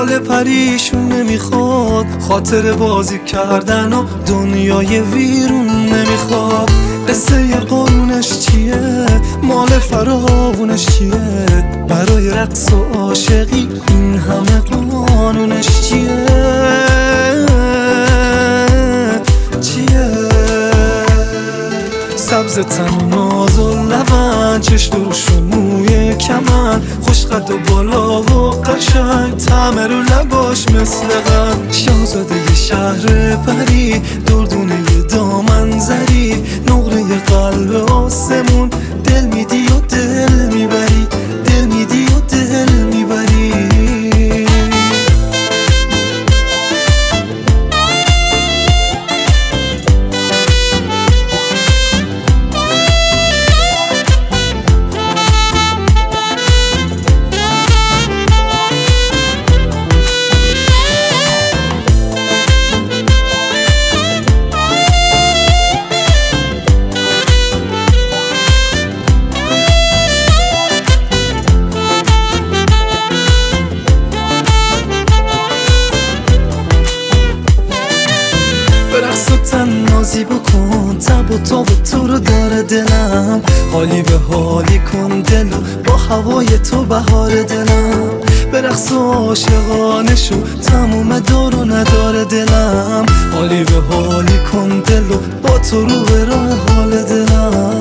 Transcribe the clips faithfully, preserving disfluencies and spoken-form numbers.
حال پریشون نمیخواد، خاطر بازی کردن و دنیای ویرون نمیخواد. قصه ی قانونش چیه؟ مال فراوونش چیه؟ برای رقص و عاشقی این همه قانونش چیه؟ چیه؟ سبز تن و ناز و لبن، چش دروش و موی کمن، خوشقد و بالا و قشنگ، طعم رو لباش مثل غن. شاهزاده ی شهر پری، دردونه ی دامن زری، نقره ی قلب آسمون، دل میدی و دل میبری، دل میدی و دل میبری. برقص و تنازی بکن، تب و تاب تو رو داره دلم، حالی به حالی کن دلو، با هوای تو بهار دلم. برقص و عاشقانه شو، تموم دارو نداره دلم، حالی به حالی کن دلو، با تو رو به راه حال دلم.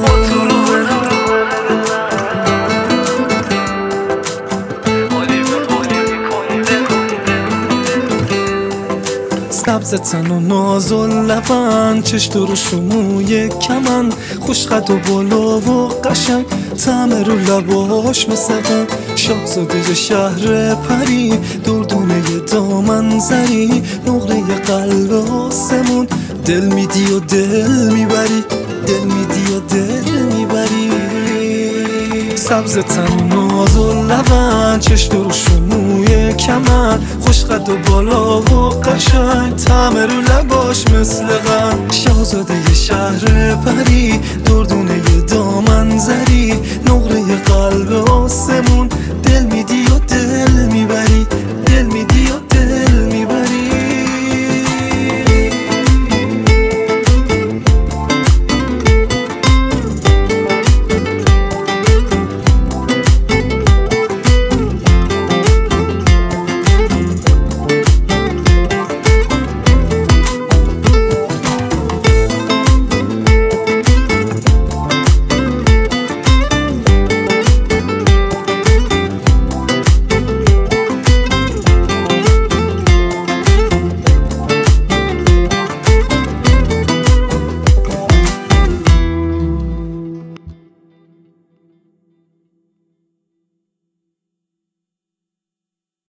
سبز تن و ناز و لبن، چش دروش و موی کمن، خوشقد و بالا و قشنگ، طعم رو لباش مثل غن. شاهزاده ی شهر پری، دردونه ی دامن زری، نقره ی قلب آسمون، دل میدی و دل میبری، دل میدی و دل میبری. سبز تن و ناز و لبن، چش دروش و موی کمن، خوشقد و بالا و قشنگ، طعم رو لباش مثل غن. شاهزاده ی شهر پری، دردونه ی دامن زری، نقره ی قلب آسمون،